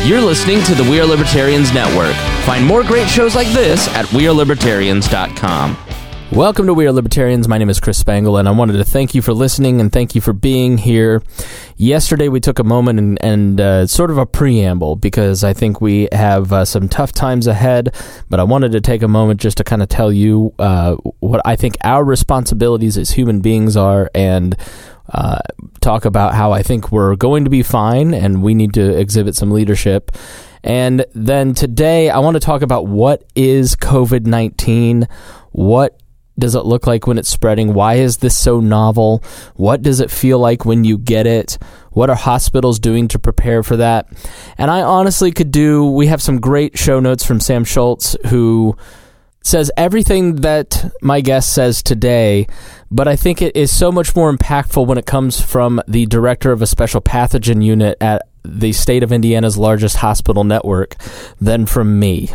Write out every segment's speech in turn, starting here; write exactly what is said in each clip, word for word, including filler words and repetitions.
You're listening to the We Are Libertarians Network. Find more great shows like this at we are libertarians dot com. Welcome to We Are Libertarians. My name is Chris Spangle, and I wanted to thank you for listening and thank you for being here. Yesterday, we took a moment and, and uh, sort of a preamble because I think we have uh, some tough times ahead, but I wanted to take a moment just to kind of tell you uh, what I think our responsibilities as human beings are and uh, talk about how I think we're going to be fine and we need to exhibit some leadership. And then today, I want to talk about what is covid nineteen, what does it look like when it's spreading? Why is this so novel? What does it feel like when you get it? What are hospitals doing to prepare for that? And I honestly could do, we have some great show notes from Sam Schultz, who says everything that my guest says today, but I think it is so much more impactful when it comes from the director of a special pathogen unit at the state of Indiana's largest hospital network than from me.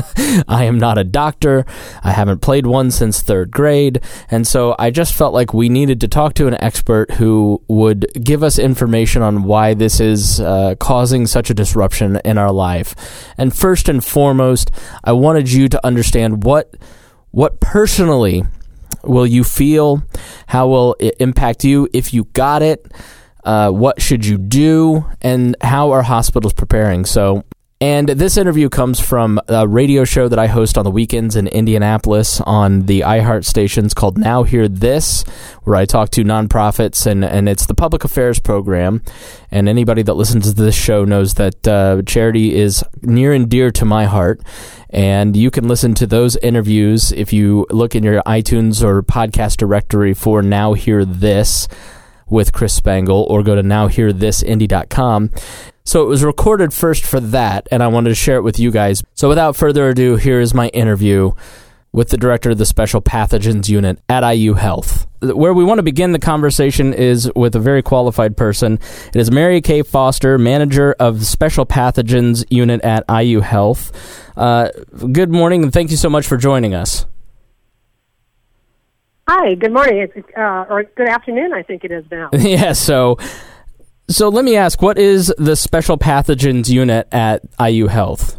I am not a doctor. I haven't played one since third grade. And so I just felt like we needed to talk to an expert who would give us information on why this is uh, causing such a disruption in our life. And first and foremost, I wanted you to understand what what personally will you feel, how will it impact you if you got it, Uh, what should you do, and how are hospitals preparing? So, and this interview comes from a radio show that I host on the weekends in Indianapolis on the iHeart stations called Now Hear This, where I talk to nonprofits, and, and it's the public affairs program. And anybody that listens to this show knows that uh, charity is near and dear to my heart. And you can listen to those interviews if you look in your iTunes or podcast directory for Now Hear This with Chris Spangle, or go to now hear this indy dot com. So it was recorded first for that, and I wanted to share it with you guys. So without further ado, here is my interview with the director of the Special Pathogens Unit at I U Health. Where we want to begin the conversation is with a very qualified person. It is Mary Kay Foster, manager of the Special Pathogens Unit at I U Health. Uh, good morning, and thank you so much for joining us. Hi, good morning, uh, or good afternoon, I think it is now. yeah, so so let me ask, what is the Special Pathogens Unit at I U Health?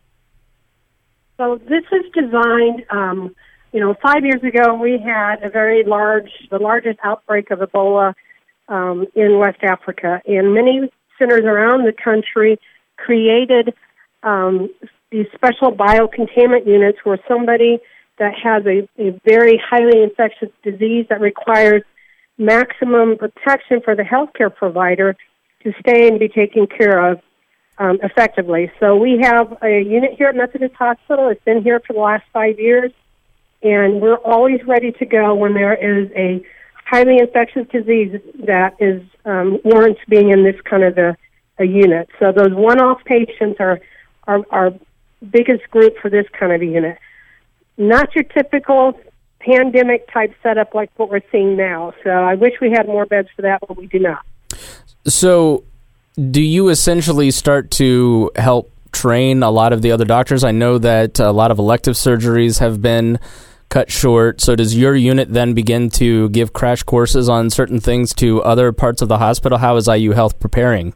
So this is designed, um, you know, five years ago we had a very large, the largest outbreak of Ebola um, in West Africa, and many centers around the country created um, these special biocontainment units where somebody that has a, a very highly infectious disease that requires maximum protection for the healthcare provider to stay and be taken care of um, effectively. So we have a unit here at Methodist Hospital. It's been here for the last five years, and we're always ready to go when there is a highly infectious disease that is um, warrants being in this kind of a, a unit. So those one-off patients are our, our biggest group for this kind of a unit. Not your typical pandemic-type setup like what we're seeing now. So I wish we had more beds for that, but we do not. So do you essentially start to help train a lot of the other doctors? I know that a lot of elective surgeries have been cut short. So does your unit then begin to give crash courses on certain things to other parts of the hospital? How is I U Health preparing?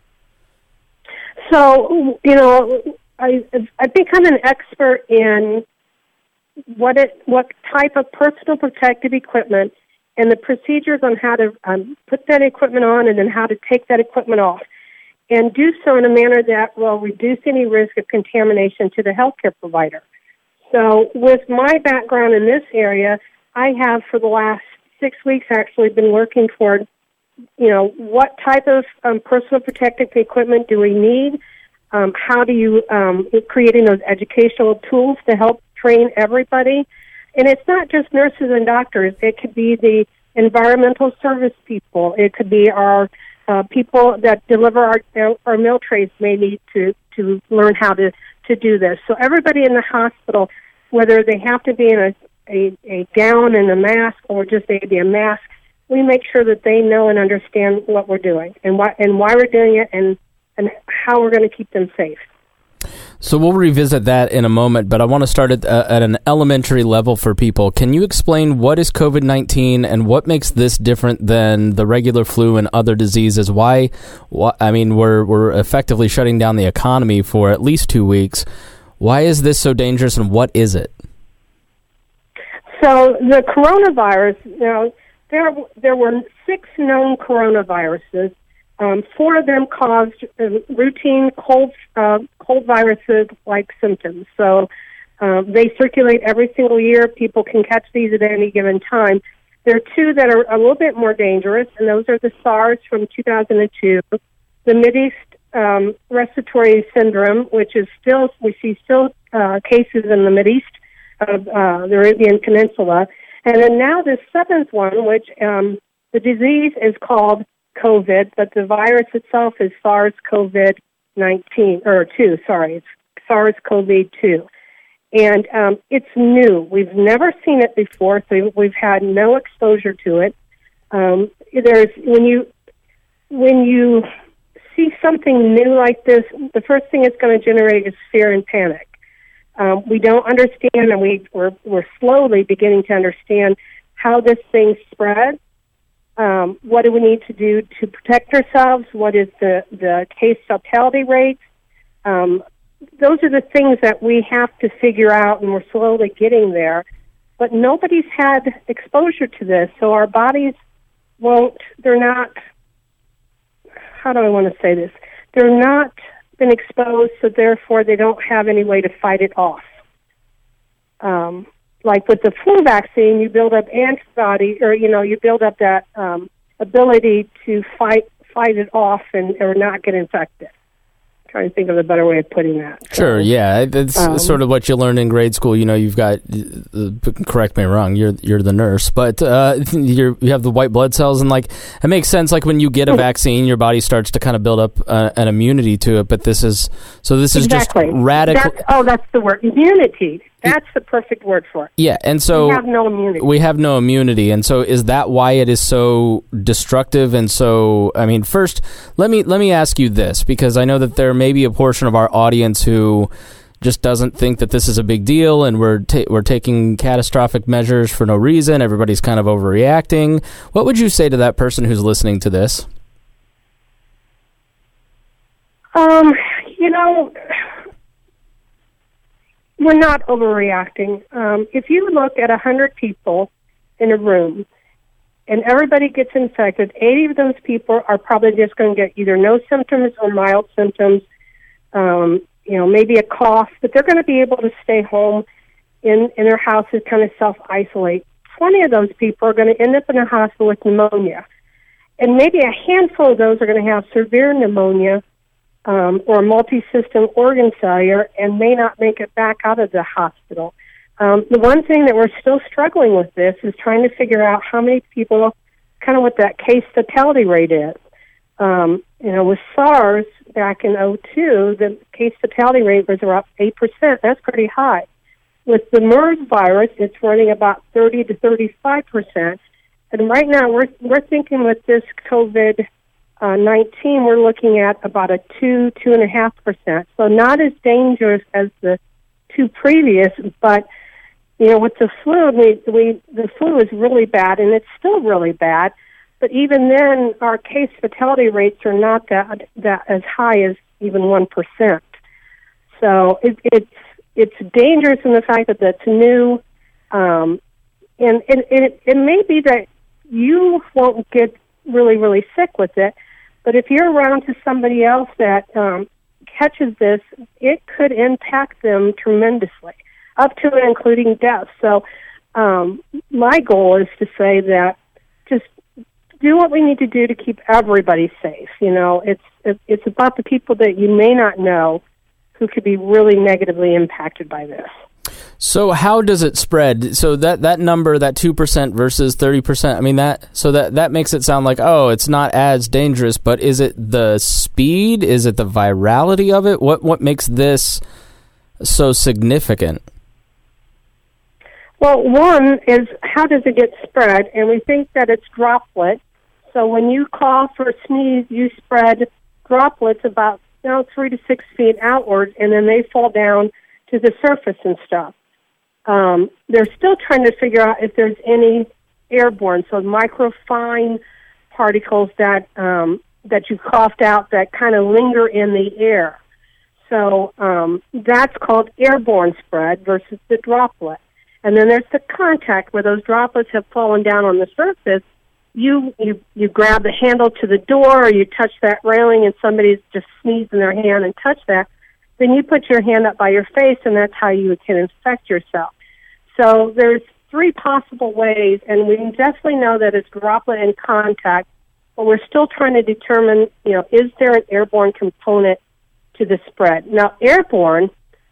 So, you know, I, I've become an expert in what it, what type of personal protective equipment and the procedures on how to um, put that equipment on and then how to take that equipment off, and do so in a manner that will reduce any risk of contamination to the healthcare provider. So with my background in this area, I have for the last six weeks actually been working toward, you know, what type of um, personal protective equipment do we need? Um, how do you, um, creating those educational tools to help train everybody. And it's not just nurses and doctors. It could be the environmental service people. It could be our uh, people that deliver our, our meal trays may need to, to learn how to, to do this. So everybody in the hospital, whether they have to be in a, a, a gown and a mask or just maybe a mask, we make sure that they know and understand what we're doing and why, and why we're doing it and, and how we're going to keep them safe. So we'll revisit that in a moment, but I want to start at, uh, at an elementary level for people. Can you explain what is COVID nineteen and what makes this different than the regular flu and other diseases? Why, why I mean, we're we're effectively shutting down the economy for at least two weeks. Why is this so dangerous, and what is it? So the coronavirus, you know, there there were six known coronaviruses. Um, four of them caused uh, routine cold uh, cold viruses-like symptoms. So uh, they circulate every single year. People can catch these at any given time. There are two that are a little bit more dangerous, and those are the SARS from two thousand two, the Mideast um, respiratory syndrome, which is still, we see still uh, cases in the Mideast of uh, the Arabian Peninsula. And then now this seventh one, which um, the disease is called COVID, but the virus itself is SARS CoV nineteen, or two, sorry, it's SARS CoV two. And um, it's new. We've never seen it before, so we've had no exposure to it. Um, there's when you when you see something new like this, the first thing it's going to generate is fear and panic. Um, we don't understand, and we, we're, we're slowly beginning to understand how this thing spreads. Um, what do we need to do to protect ourselves? What is the, the case fatality rate? Um, those are the things that we have to figure out, and we're slowly getting there. But nobody's had exposure to this, so our bodies won't, they're not, how do I want to say this? They're not been exposed, so therefore they don't have any way to fight it off. Um, like with the flu vaccine, you build up antibody, or you know, you build up that um, ability to fight fight it off and or not get infected. I'm trying to think of a better way of putting that. Sure, so, yeah, it's um, sort of what you learn in grade school. You know, you've got, uh, correct me wrong, you're you're the nurse, but uh, you're, you have the white blood cells, and like it makes sense. Like when you get a vaccine, your body starts to kind of build up uh, an immunity to it. But this is so. This is exactly. just radical. That's, oh, that's the word, immunity. That's the perfect word for it. Yeah, and so we have no immunity. We have no immunity, and so is that why it is so destructive? And so, I mean, first, let me let me ask you this, because I know that there may be a portion of our audience who just doesn't think that this is a big deal, and we're ta- we're taking catastrophic measures for no reason. Everybody's kind of overreacting. What would you say to that person who's listening to this? Um, you know, we're not overreacting. Um, if you look at one hundred people in a room and everybody gets infected, eighty of those people are probably just going to get either no symptoms or mild symptoms, um, you know, maybe a cough, but they're going to be able to stay home in, in their houses, kind of self-isolate. twenty of those people are going to end up in a hospital with pneumonia. And maybe a handful of those are going to have severe pneumonia, Um, or multi-system organ failure, and may not make it back out of the hospital. Um, the one thing that we're still struggling with this is trying to figure out how many people, kind of what that case fatality rate is. Um, you know, with SARS back in oh two, the case fatality rate was around eight percent. That's pretty high. With the MERS virus, it's running about thirty to thirty-five percent. And right now, we're we're thinking with this COVID Uh, nineteen, we're looking at about a two, two and a half percent. So not as dangerous as the two previous, but you know, with the flu, we, we the flu is really bad, and it's still really bad. But even then, our case fatality rates are not that that as high as even one percent. So it, it's it's dangerous in the fact that that's new, um, and, and it it may be that you won't get really really sick with it. But if you're around to somebody else that um, catches this, it could impact them tremendously, up to and including death. So um, my goal is to say that just do what we need to do to keep everybody safe. You know, it's it's about the people that you may not know who could be really negatively impacted by this. So how does it spread? So that, that number, that two percent versus thirty percent, I mean, that so that, that makes it sound like, oh, it's not as dangerous, but is it the speed? Is it the virality of it? What what makes this so significant? Well, one is how does it get spread? And we think that it's droplet. So when you cough or sneeze, you spread droplets about now three to six feet outwards, and then they fall down to the surface and stuff. Um, they're still trying to figure out if there's any airborne, so microfine particles that um, that you coughed out that kind of linger in the air. So um, that's called airborne spread versus the droplet. And then there's the contact where those droplets have fallen down on the surface. You, you you grab the handle to the door, or you touch that railing and somebody's just sneezed in their hand and touch that, then you put your hand up by your face, and that's how you can infect yourself. So there's three possible ways, and we definitely know that it's droplet and contact, but we're still trying to determine, you know, is there an airborne component to the spread? Now, airborne,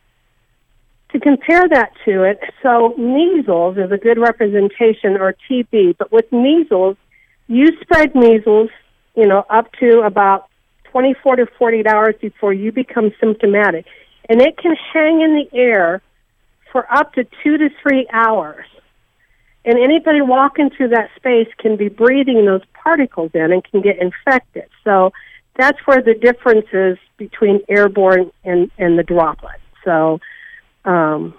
to compare that to it, so measles is a good representation, or T B, but with measles, you spread measles, you know, up to about twenty-four to forty-eight hours before you become symptomatic. And it can hang in the air for up to two to three hours. And anybody walking through that space can be breathing those particles in and can get infected. So that's where the difference is between airborne and, and the droplet. So, um,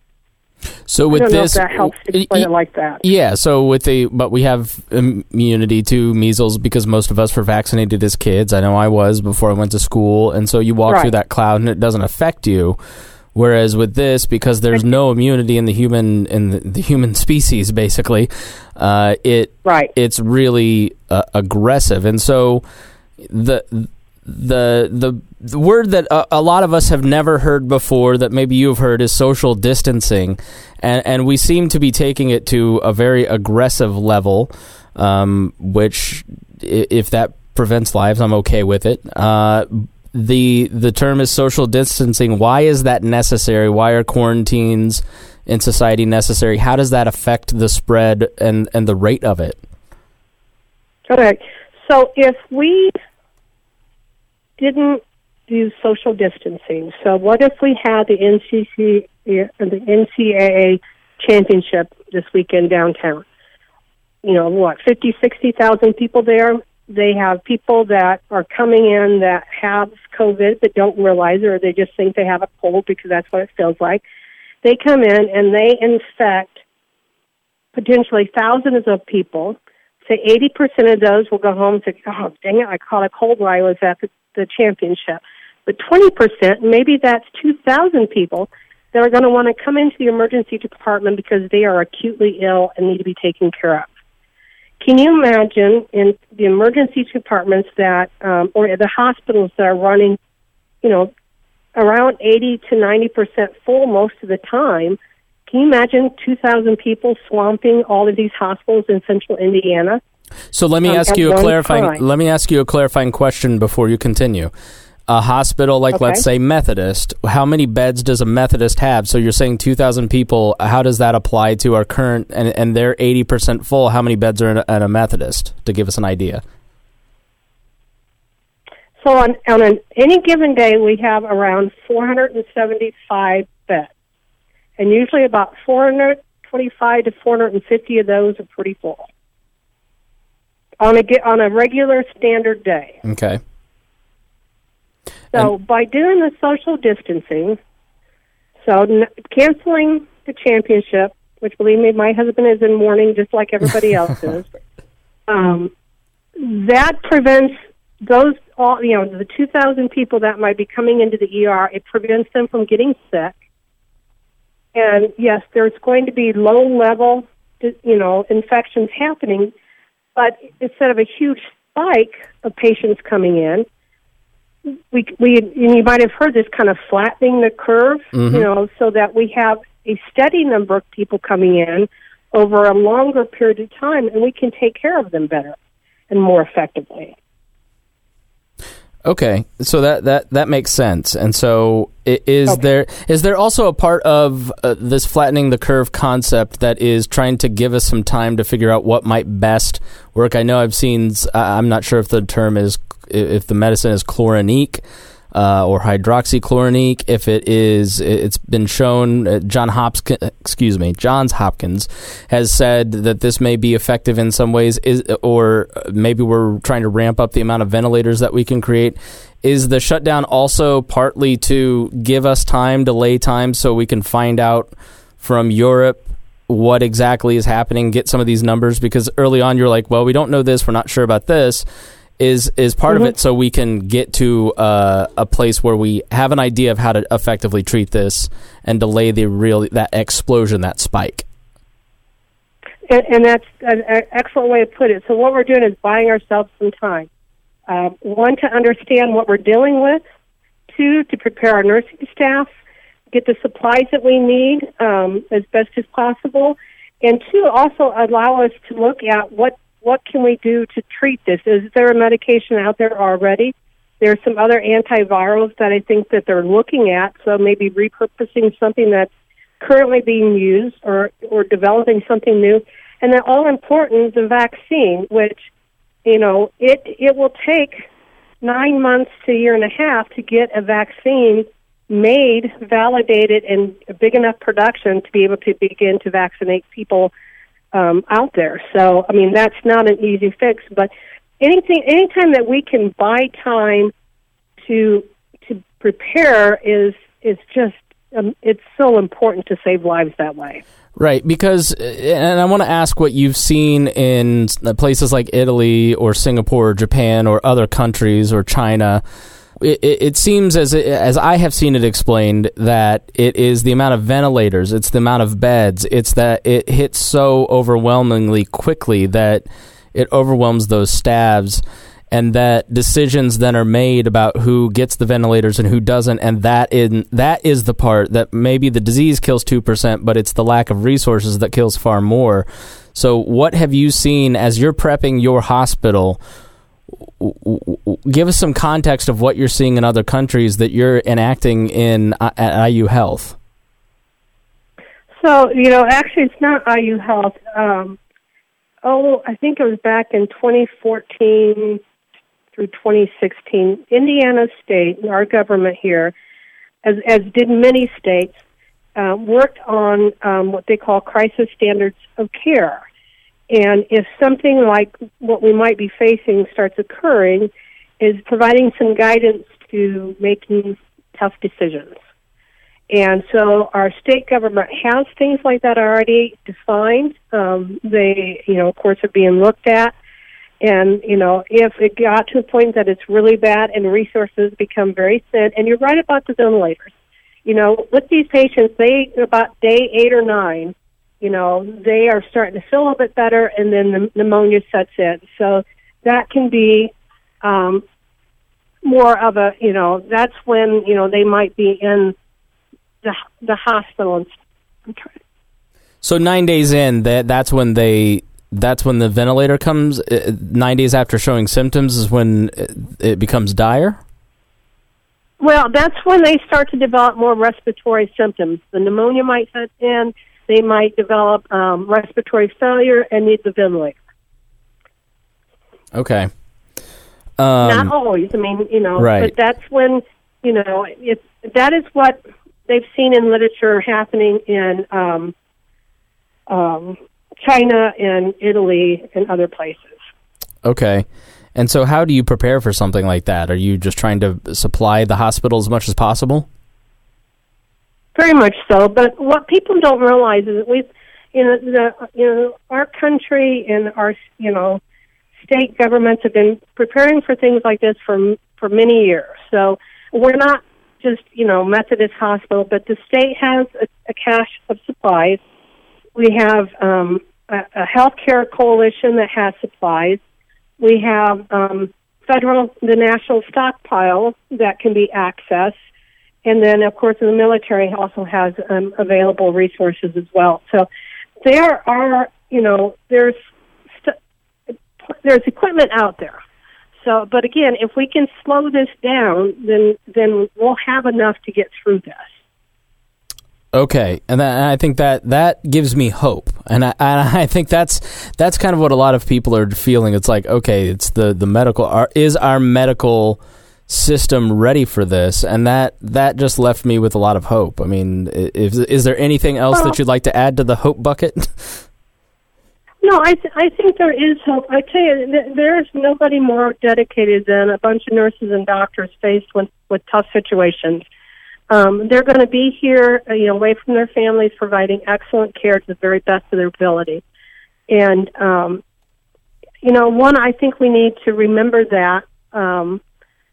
so with I don't know this, if that helps explain it like that. Yeah. So with the, but we have immunity to measles because most of us were vaccinated as kids. I know I was before I went to school, and so you walk right. through that cloud and it doesn't affect you. Whereas with this, because there's no immunity in the human in the, the human species, basically, uh, it right. it's really uh, aggressive, and so the the the, the word that a, a lot of us have never heard before, that maybe you've heard, is social distancing, and and we seem to be taking it to a very aggressive level, um, which if that prevents lives, I'm okay with it. Uh, The the term is social distancing. Why is that necessary? Why are quarantines in society necessary? How does that affect the spread and, and the rate of it? Okay. So if we didn't do social distancing, so what if we had the N C C, the N C A A championship this weekend downtown? You know, what, fifty, sixty thousand people there? They have people that are coming in that have COVID but don't realize it, or they just think they have a cold because that's what it feels like. They come in and they infect potentially thousands of people. Say eighty percent of those will go home and say, oh, dang it, I caught a cold while I was at the, the championship. But twenty percent, maybe that's two thousand people that are going to want to come into the emergency department because they are acutely ill and need to be taken care of. Can you imagine in the emergency departments that, um, or the hospitals that are running, you know, around eighty to ninety percent full most of the time? Can you imagine two thousand people swamping all of these hospitals in central Indiana? So let me um, ask you a clarifying. Time. Let me ask you a clarifying question before you continue. A hospital like, okay. let's say, Methodist, how many beds does a Methodist have? So you're saying two thousand people. How does that apply to our current, and, and they're eighty percent full, how many beds are in a, in a Methodist, to give us an idea? So on, on an, any given day, we have around four hundred seventy-five beds. And usually about four hundred twenty-five to four hundred fifty of those are pretty full. On a, on a regular standard day. Okay. So and by doing the social distancing, so n- canceling the championship, which, believe me, my husband is in mourning just like everybody else is, um, that prevents those, all you know, the two thousand people that might be coming into the E R, it prevents them from getting sick. And, yes, there's going to be low-level, you know, infections happening, but instead of a huge spike of patients coming in, We we and you might have heard this kind of flattening the curve, mm-hmm. you know, so that we have a steady number of people coming in over a longer period of time, and we can take care of them better and more effectively. Okay, so that, that, that makes sense. And so is okay. there is there also a part of uh, this flattening the curve concept that is trying to give us some time to figure out what might best work? I know I've seen, uh, I'm not sure if the term is, if the medicine is chlorinique, uh, or hydroxychloroquine. If it is, it's been shown. Uh, John Hopkins, excuse me, Johns Hopkins has said that this may be effective in some ways. Is or maybe we're trying to ramp up the amount of ventilators that we can create. Is the shutdown also partly to give us time, delay time, so we can find out from Europe what exactly is happening, get some of these numbers? Because early on you're like, well, we don't know this, we're not sure about this. Is is part mm-hmm. of it so we can get to uh, a place where we have an idea of how to effectively treat this and delay the real that explosion, that spike? And, and that's an excellent way to put it. So what we're doing is buying ourselves some time. Uh, one, to understand what we're dealing with. Two, to prepare our nursing staff, get the supplies that we need um, as best as possible. And two, also allow us to look at what, what can we do to treat this. Is there a medication out there already? There are some other antivirals that I think that they're looking at, so maybe repurposing something that's currently being used or, or developing something new. And then all important, the vaccine, which You know, it it will take nine months to a year and a half to get a vaccine made, validated, and big enough production to be able to begin to vaccinate people um, out there. So, I mean, that's not an easy fix, but anything, anytime that we can buy time to to prepare is is just um, it's so important to save lives that way. Right, because, and I want to ask what you've seen in places like Italy or Singapore or Japan or other countries or China. It, it seems, as as I have seen it explained, that it is the amount of ventilators, it's the amount of beds, it's that it hits so overwhelmingly quickly that it overwhelms those staffs, and that decisions then are made about who gets the ventilators and who doesn't, and that in that is the part that maybe the disease kills two percent, but it's the lack of resources that kills far more. So what have you seen as you're prepping your hospital? Give us some context of what you're seeing in other countries that you're enacting in at I U Health. So, you know, actually it's not I U Health. Um, oh, I think it was back in twenty fourteen through twenty sixteen, Indiana State, our government here, as, as did many states, uh, worked on um, what they call crisis standards of care. And if something like what we might be facing starts occurring, is providing some guidance to making tough decisions. And so our state government has things like that already defined. Um, they, you know, of course, are being looked at. And, you know, if it got to a point that it's really bad and resources become very thin, and you're right about the ventilators. You know, with these patients, they, about day eight or nine, you know, they are starting to feel a little bit better, and then the pneumonia sets in. So that can be um, more of a, you know, that's when, you know, they might be in the the hospital. So nine days in, that that's when they... That's when the ventilator comes, uh, nine days after showing symptoms is when it becomes dire? Well, that's when they start to develop more respiratory symptoms. The pneumonia might set in, they might develop um, respiratory failure and need the ventilator. Okay. Um, Not always, I mean, you know, right. But that's when, you know, it, that is what they've seen in literature happening in um, um China and Italy and other places. Okay. And so how do you prepare for something like that? Are you just trying to supply the hospital as much as possible? Very much so. But what people don't realize is that we, you know, the, you know, our country and our, you know, state governments have been preparing for things like this for for many years. So we're not just, you know, Methodist Hospital, but the state has a, a cache of supplies. We have um, a, a healthcare coalition that has supplies. We have um, federal, the national stockpile that can be accessed. And then, of course, the military also has um, available resources as well. So there are, you know, there's st- there's equipment out there. So, but again, if we can slow this down, then then we'll have enough to get through this. Okay, and, that, and I think that that gives me hope, and I, and I think that's that's kind of what a lot of people are feeling. It's like, okay, it's the the medical our, is our medical system ready for this, and that that just left me with a lot of hope. I mean, is, is there anything else well, that you'd like to add to the hope bucket? No, I th- I think there is hope. I tell you, th- there is nobody more dedicated than a bunch of nurses and doctors faced with, with tough situations. Um, they're going to be here, uh, you know, away from their families, providing excellent care to the very best of their ability. And, um, you know, one, I think we need to remember that, um,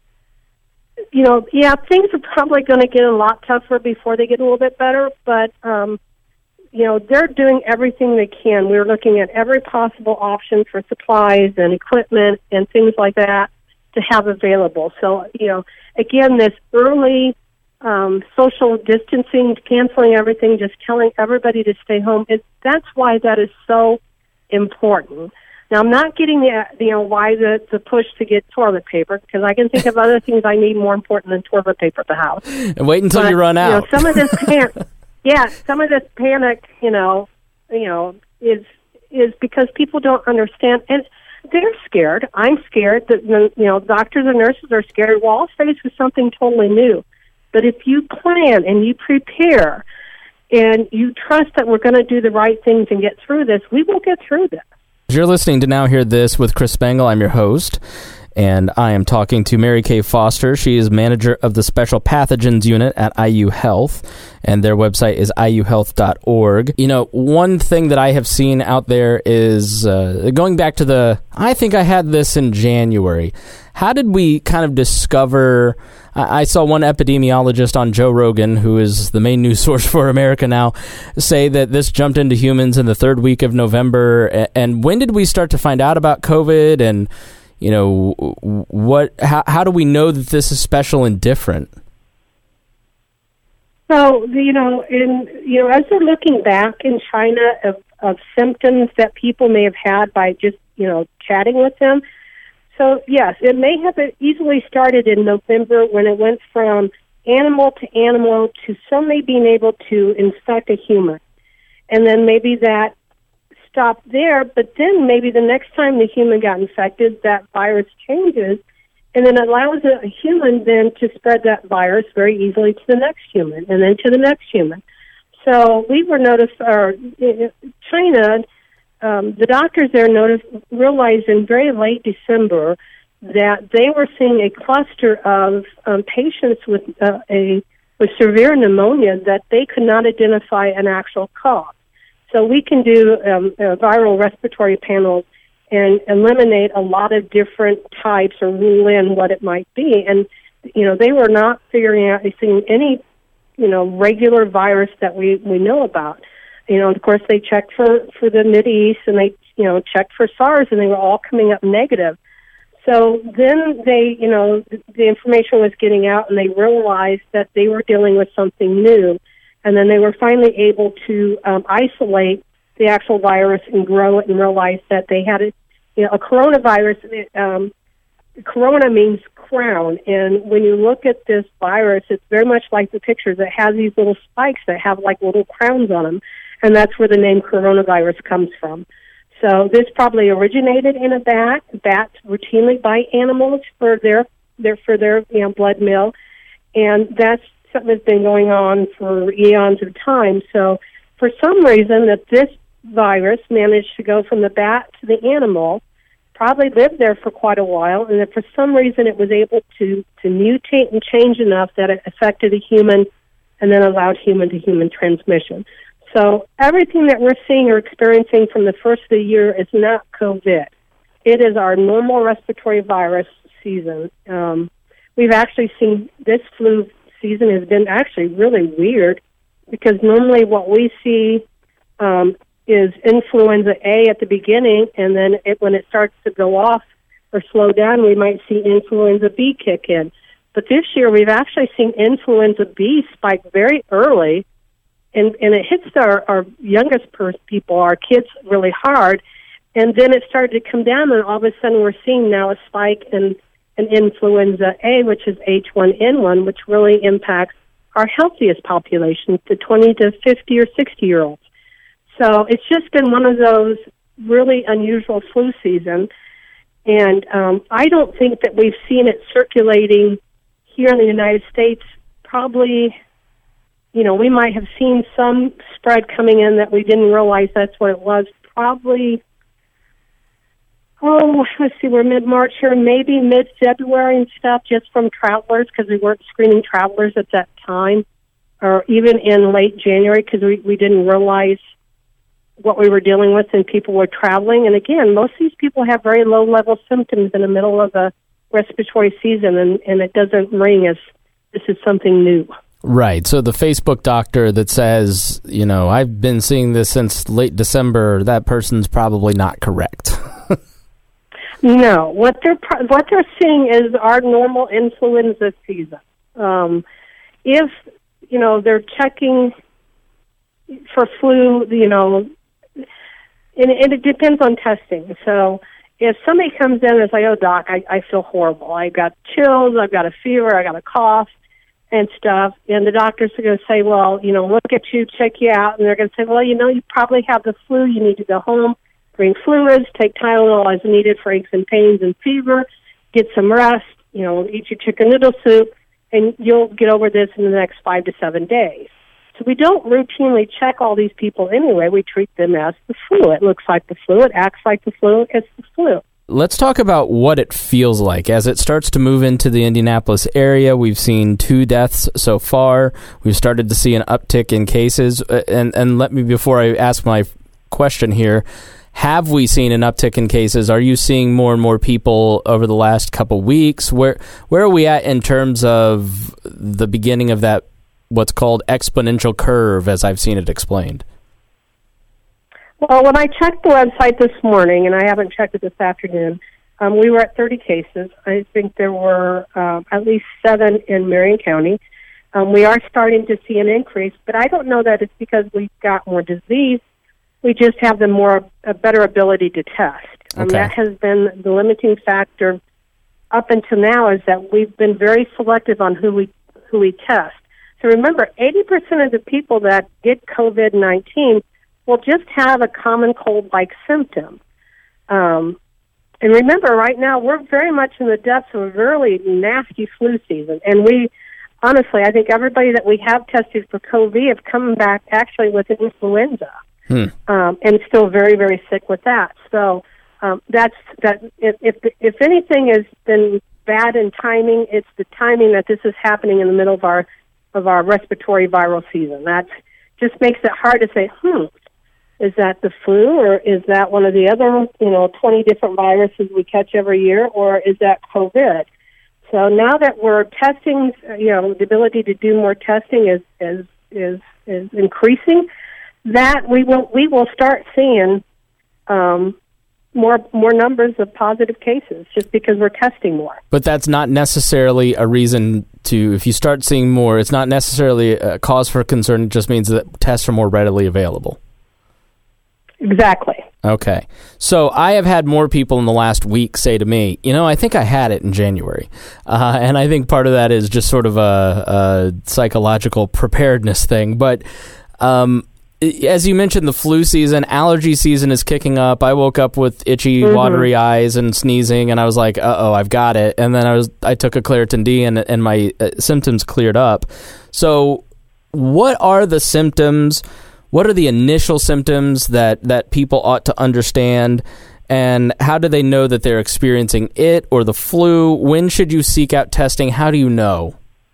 you know, yeah, things are probably going to get a lot tougher before they get a little bit better, but, um, you know, they're doing everything they can. We're looking at every possible option for supplies and equipment and things like that to have available. So, you know, again, this early um, social distancing, canceling everything, just telling everybody to stay home, it, that's why that is so important. Now, I'm not getting the, you know, why the, the push to get toilet paper, because I can think of other things I need more important than toilet paper at the house. And wait until but, you run out. You know, some of this panic, yeah, some of this panic, you know, you know, is is because people don't understand, and they're scared. I'm scared that, you know, doctors and nurses are scared. We're all faced with something totally new. But if you plan and you prepare and you trust that we're going to do the right things and get through this, we will get through this. You're listening to Now Hear This with Chris Spangle. I'm your host, and I am talking to Mary Kay Foster. She is manager of the Special Pathogens Unit at I U Health, and their website is I U health dot org. You know, one thing that I have seen out there is, uh, going back to the, I think I had this in January. How did we kind of discover, I saw one epidemiologist on Joe Rogan, who is the main news source for America now, say that this jumped into humans in the third week of November. And when did we start to find out about COVID? And, you know, what? How, how do we know that this is special and different? So, you know, in you know, as we're looking back in China of, of symptoms that people may have had by just, you know, chatting with them. So, yes, it may have easily started in November when it went from animal to animal to somebody being able to infect a human. And then maybe that stopped there, but then maybe the next time the human got infected, that virus changes, and then allows a human then to spread that virus very easily to the next human, and then to the next human. So we were noticed, or China, um, the doctors there noticed, realized in very late December that they were seeing a cluster of um, patients with uh, a with severe pneumonia that they could not identify an actual cause. So we can do um, uh, viral respiratory panels and eliminate a lot of different types or rule in what it might be. And, you know, they were not figuring out, seeing any, you know, regular virus that we, we know about. You know, of course, they checked for, for the Mideast, and they, you know, checked for SARS, and they were all coming up negative. So then they, you know, the, the information was getting out, and they realized that they were dealing with something new. And then they were finally able to um, isolate the actual virus and grow it, and realize that they had a, you know, a coronavirus. Um, corona means crown, and when you look at this virus, it's very much like the pictures. It has these little spikes that have like little crowns on them, and that's where the name coronavirus comes from. So this probably originated in a bat. Bats routinely bite animals for their their for their you know blood meal, and that's something that's been going on for eons of time. So for some reason that this virus managed to go from the bat to the animal, probably lived there for quite a while, and that for some reason it was able to, to mutate and change enough that it affected a human and then allowed human-to-human transmission. So everything that we're seeing or experiencing from the first of the year is not COVID. It is our normal respiratory virus season. Um, we've actually seen this flu season has been actually really weird, because normally what we see um, is influenza A at the beginning, and then it, when it starts to go off or slow down, we might see influenza B kick in. But this year we've actually seen influenza B spike very early, and, and it hits our, our youngest per- people, our kids, really hard, and then it started to come down, and all of a sudden we're seeing now a spike in an influenza A, which is H one N one, which really impacts our healthiest population, the twenty to fifty or sixty-year-olds. So it's just been one of those really unusual flu seasons, and um, I don't think that we've seen it circulating here in the United States, probably, you know, we might have seen some spread coming in that we didn't realize that's what it was. Probably, oh, let's see, we're mid-March here, maybe mid-February and stuff, just from travelers, because we weren't screening travelers at that time, or even in late January, because we, we didn't realize what we were dealing with and people were traveling. And again, most of these people have very low-level symptoms in the middle of the respiratory season, and, and it doesn't ring as this is something new. Right. So the Facebook doctor that says, you know, I've been seeing this since late December, that person's probably not correct. No. What they're what they're seeing is our normal influenza season. Um, if, you know, they're checking for flu, you know, and, and it depends on testing. So if somebody comes in and says, oh, doc, I, I feel horrible. I got chills, I've got a fever, I got a cough and stuff, and the doctors are going to say, well, you know, look at you, check you out, and they're going to say, well, you know, you probably have the flu, you need to go home, bring fluids, take Tylenol as needed for aches and pains and fever, get some rest, you know, eat your chicken noodle soup, and you'll get over this in the next five to seven days. So we don't routinely check all these people anyway. We treat them as the flu. It looks like the flu. It acts like the flu. It's the flu. Let's talk about what it feels like. As it starts to move into the Indianapolis area, we've seen two deaths so far. We've started to see an uptick in cases. And, and let me, before I ask my question here, have we seen an uptick in cases? Are you seeing more and more people over the last couple weeks? Where where are we at in terms of the beginning of that, what's called exponential curve, as I've seen it explained? Well, when I checked the website this morning, and I haven't checked it this afternoon, um, we were at thirty cases. I think there were um, at least seven in Marion County. Um, we are starting to see an increase, but I don't know that it's because we've got more disease. We just have the more a better ability to test. Um, okay. That has been the limiting factor up until now, is that we've been very selective on who we who we test. So remember, eighty percent of the people that get COVID nineteen will just have a common cold-like symptom. Um, and remember, right now, we're very much in the depths of a really nasty flu season. And we, honestly, I think everybody that we have tested for COVID have come back actually with influenza. Hmm. Um, and still very, very sick with that. So um, that's that. If, if if anything has been bad in timing, it's the timing that this is happening in the middle of our of our respiratory viral season. That just makes it hard to say, hmm, is that the flu, or is that one of the other, you know, twenty different viruses we catch every year, or is that COVID? So now that we're testing, you know, the ability to do more testing is is is, is increasing. That we will we will start seeing um, more more numbers of positive cases just because we're testing more. But that's not necessarily a reason to, if you start seeing more, it's not necessarily a cause for concern. It just means that tests are more readily available. Exactly. Okay. So I have had more people in the last week say to me, you know, I think I had it in January. Uh, and I think part of that is just sort of a, a psychological preparedness thing. But um as you mentioned, the flu season, allergy season is kicking up. I woke up with itchy, mm-hmm. watery eyes and sneezing, and I was like, uh-oh, I've got it. And then I was I took a Claritin D, and, and my uh, symptoms cleared up. So what are the symptoms? What are the initial symptoms that, that people ought to understand? And how do they know that they're experiencing it or the flu? When should you seek out testing? How do you know?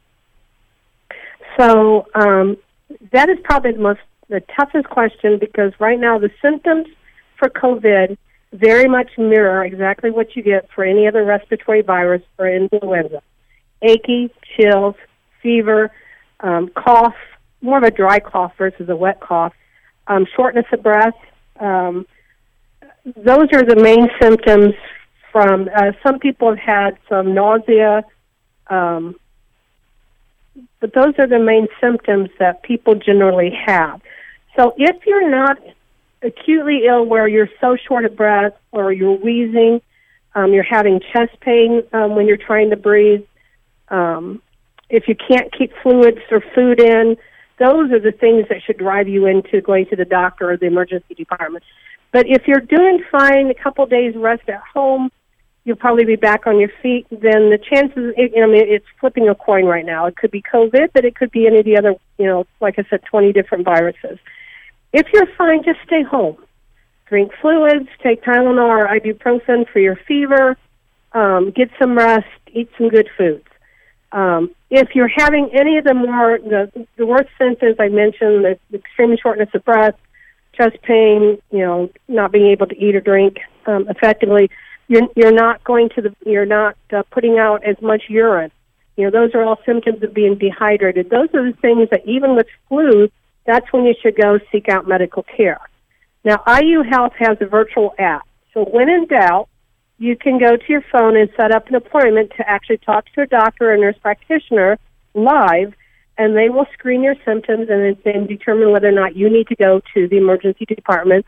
So um, that is probably the most the toughest question, because right now the symptoms for COVID very much mirror exactly what you get for any other respiratory virus or influenza. Achy, chills, fever, um, cough, more of a dry cough versus a wet cough, um, shortness of breath. Um, those are the main symptoms from, uh, some people have had some nausea, um, but those are the main symptoms that people generally have. So if you're not acutely ill where you're so short of breath or you're wheezing, um, you're having chest pain um, when you're trying to breathe, um, if you can't keep fluids or food in, those are the things that should drive you into going to the doctor or the emergency department. But if you're doing fine, a couple days rest at home, you'll probably be back on your feet. Then the chances, it, I mean, it's flipping a coin right now. It could be COVID, but it could be any of the other, you know, like I said, twenty different viruses. If you're fine, just stay home. Drink fluids, take Tylenol or ibuprofen for your fever, um, get some rest, eat some good foods. Um, if you're having any of the more, the, the worst symptoms I mentioned, the extreme shortness of breath, chest pain, you know, not being able to eat or drink um, effectively, you're, you're not going to the, you're not uh, putting out as much urine. You know, those are all symptoms of being dehydrated. Those are the things that even with flu, that's when you should go seek out medical care. Now, I U Health has a virtual app. So when in doubt, you can go to your phone and set up an appointment to actually talk to a doctor or nurse practitioner live, and they will screen your symptoms and then determine whether or not you need to go to the emergency department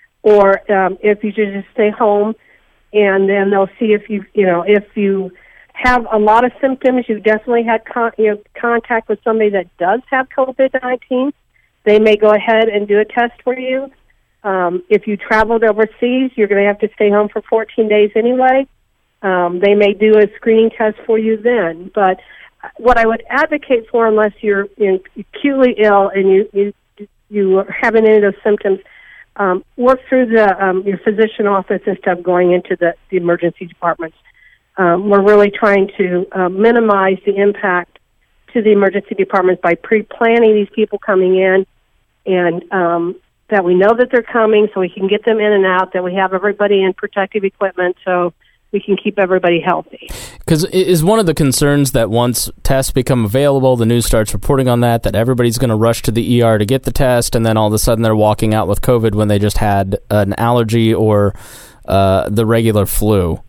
or um, if you should just stay home. And then they'll see if you, you know, if you have a lot of symptoms, you've definitely had con- you know, contact with somebody that does have COVID nineteen, they may go ahead and do a test for you. Um, if you traveled overseas, you're going to have to stay home for fourteen days anyway. Um, they may do a screening test for you then. But what I would advocate for, unless you're in, acutely ill and you, you, you are having any of those symptoms, um, work through the um, your physician office instead of going into the, the emergency departments. Um, we're really trying to uh, minimize the impact to the emergency departments by pre-planning these people coming in, and um, that we know that they're coming so we can get them in and out, that we have everybody in protective equipment so we can keep everybody healthy. Because is one of the concerns that once tests become available, the news starts reporting on that, that everybody's going to rush to the E R to get the test, and then all of a sudden they're walking out with COVID when they just had an allergy or uh, the regular flu.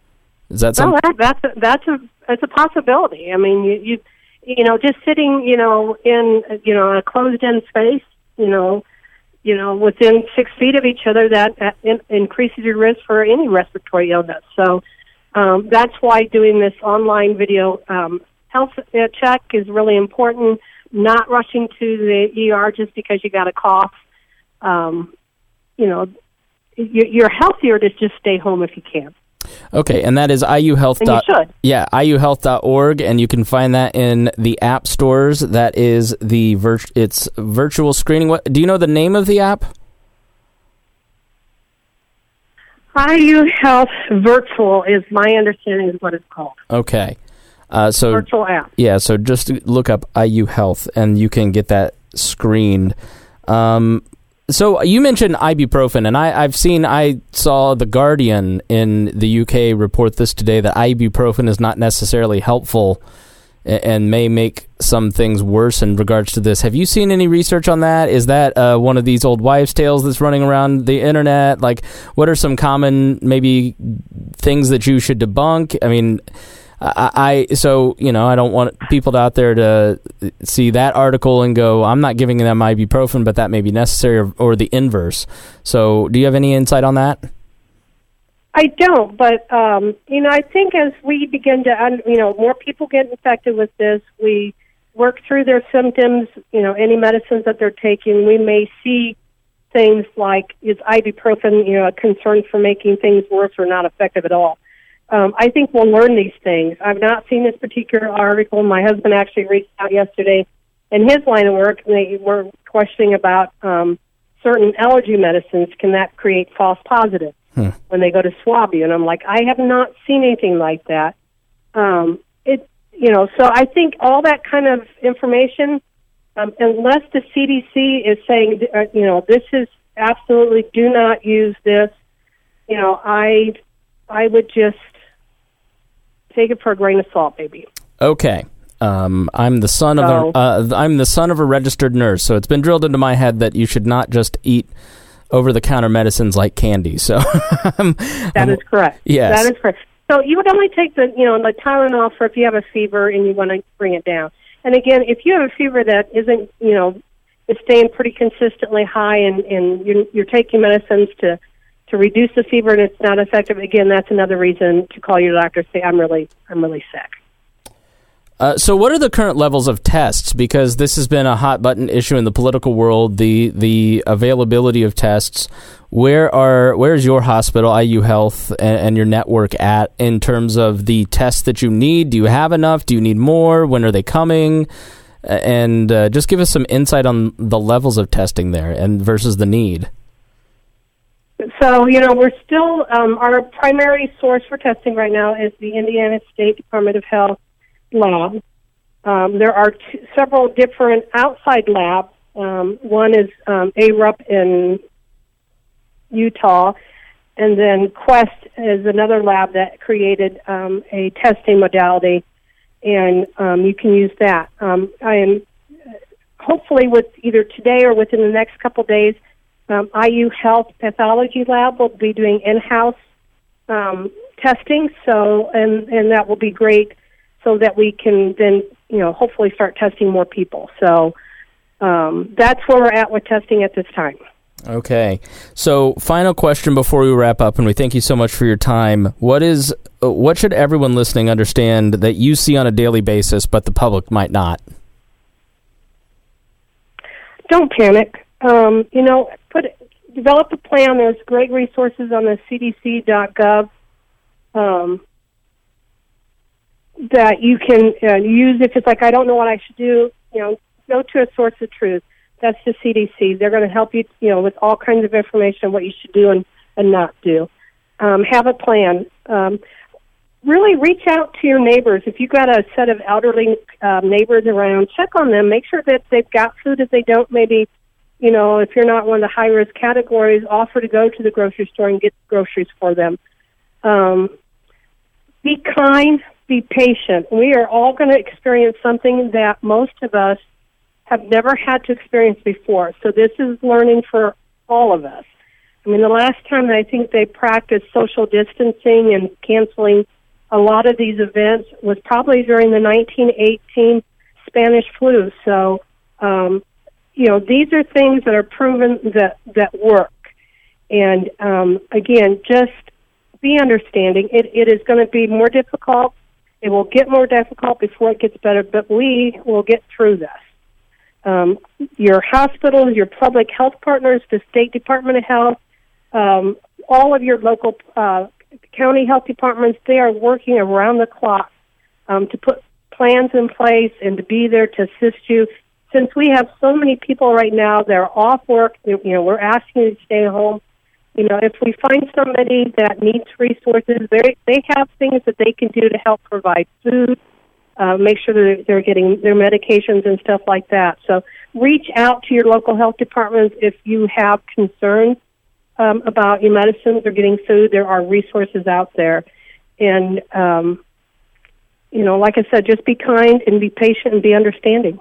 Is that something? Oh, that's a, that's a that's a possibility. I mean, you you you know, just sitting, you know, in you know a closed-in space, you know, you know, within six feet of each other, that, that in, increases your risk for any respiratory illness. So um, that's why doing this online video um, health check is really important. Not rushing to the E R just because you got a cough. Um, you know, you're healthier to just stay home if you can. Okay, and that is I U Health. And you should. Yeah, I U health dot org, and you can find that in the app stores. That is the virt- it's virtual screening. What do you know the name of the app? I U Health Virtual is my understanding is what it's called. Okay, uh, so virtual app. Yeah, so just look up I U Health, and you can get that screened. Um, So you mentioned ibuprofen, and I, I've seen, I saw The Guardian in the U K report this today, that ibuprofen is not necessarily helpful and, and may make some things worse in regards to this. Have you seen any research on that? Is that uh, one of these old wives' tales that's running around the internet? Like, what are some common, maybe, things that you should debunk? I mean... I, I so you know I don't want people out there to see that article and go, I'm not giving them ibuprofen, but that may be necessary, or, or the inverse. So do you have any insight on that? I don't, but um, you know I think as we begin to you know more people get infected with this, we work through their symptoms. You know any medicines that they're taking, we may see things like, is ibuprofen you know a concern for making things worse or not effective at all? Um, I think we'll learn these things. I've not seen this particular article. My husband actually reached out yesterday in his line of work, and they were questioning about um, certain allergy medicines. Can that create false positives hmm. when they go to swab you? And I'm like, I have not seen anything like that. Um, it, you know, so I think all that kind of information, um, unless the C D C is saying, uh, you know, this is absolutely do not use this, you know, I, I would just take it for a grain of salt, baby. Okay. Um, I'm the son of so, a uh, I'm the son of a registered nurse, so it's been drilled into my head that you should not just eat over-the-counter medicines like candy. So that is correct. Yes, that is correct. So you would only take the you know the Tylenol for if you have a fever and you want to bring it down. And again, if you have a fever that isn't you know is staying pretty consistently high, and, and you're, you're taking medicines to. to reduce the fever and it's not effective, again, that's another reason to call your doctor and say, I'm really, I'm really sick. Uh, so what are the current levels of tests? Because this has been a hot button issue in the political world, the the availability of tests. Where are where is your hospital, I U Health, and, and your network at in terms of the tests that you need? Do you have enough? Do you need more? When are they coming? And uh, just give us some insight on the levels of testing there and versus the need. So, you know, we're still, um, our primary source for testing right now is the Indiana State Department of Health lab. Um, there are t- several different outside labs. Um, one is um, A R U P in Utah, and then Quest is another lab that created um, a testing modality, and um, you can use that. Um, I am hopefully with either today or within the next couple days, um, I U Health Pathology Lab will be doing in-house um, testing, so and, and that will be great so that we can then, you know, hopefully start testing more people. So um, that's where we're at with testing at this time. Okay. So final question before we wrap up, and we thank you so much for your time. What is what should everyone listening understand that you see on a daily basis, but the public might not? Don't panic. Um, you know, put develop a plan. There's great resources on the C D C dot gov um, that you can uh, use if it's like, I don't know what I should do. You know, go to a source of truth. That's the C D C. They're going to help you, you know, with all kinds of information, what you should do and, and not do. Um, have a plan. Um, really reach out to your neighbors. If you've got a set of elderly um, neighbors around, check on them. Make sure that they've got food. If they don't, maybe, you know, if you're not one of the high-risk categories, offer to go to the grocery store and get groceries for them. Um, be kind. Be patient. We are all going to experience something that most of us have never had to experience before. So this is learning for all of us. I mean, the last time I think they practiced social distancing and canceling a lot of these events was probably during the nineteen eighteen Spanish flu. So, um, you know, these are things that are proven that, that work. And, um, again, just be understanding. It, it is going to be more difficult. It will get more difficult before it gets better, but we will get through this. Um, your hospitals, your public health partners, the State Department of Health, um, all of your local uh, county health departments, they are working around the clock um, to put plans in place and to be there to assist you. Since we have so many people right now that are off work, you know, we're asking you to stay home. You know, if we find somebody that needs resources, they they have things that they can do to help provide food. Uh, make sure that they're getting their medications and stuff like that. So reach out to your local health departments if you have concerns um, about your medicines or getting food. There are resources out there. And, um, you know, like I said, just be kind and be patient and be understanding.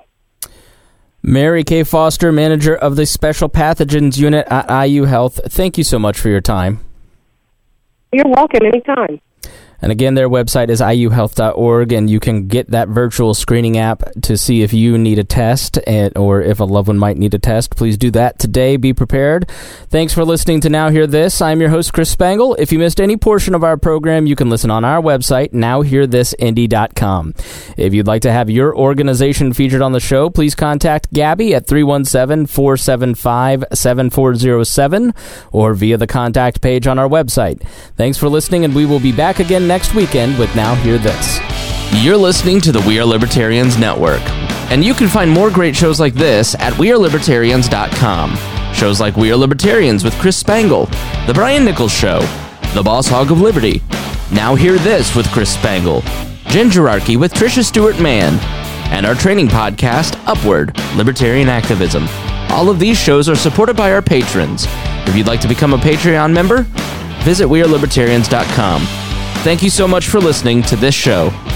Mary Kay Foster, manager of the Special Pathogens Unit at I U Health, thank you so much for your time. You're welcome anytime. And again, their website is I U health dot org, and you can get that virtual screening app to see if you need a test and, or if a loved one might need a test. Please do that today. Be prepared. Thanks for listening to Now Hear This. I'm your host, Chris Spangle. If you missed any portion of our program, you can listen on our website, now hear this indy dot com. If you'd like to have your organization featured on the show, please contact Gabby at three one seven, four seven five, seven four zero seven or via the contact page on our website. Thanks for listening, and we will be back again next weekend with Now Hear This. You're listening to the We Are Libertarians Network, and you can find more great shows like this at we are libertarians dot com. Shows like We Are Libertarians with Chris Spangle, The Brian Nichols Show, The Boss Hog of Liberty, Now Hear This with Chris Spangle, Gingerarchy with Tricia Stewart-Mann, and our training podcast, Upward, Libertarian Activism. All of these shows are supported by our patrons. If you'd like to become a Patreon member, visit we are libertarians dot com. Thank you so much for listening to this show.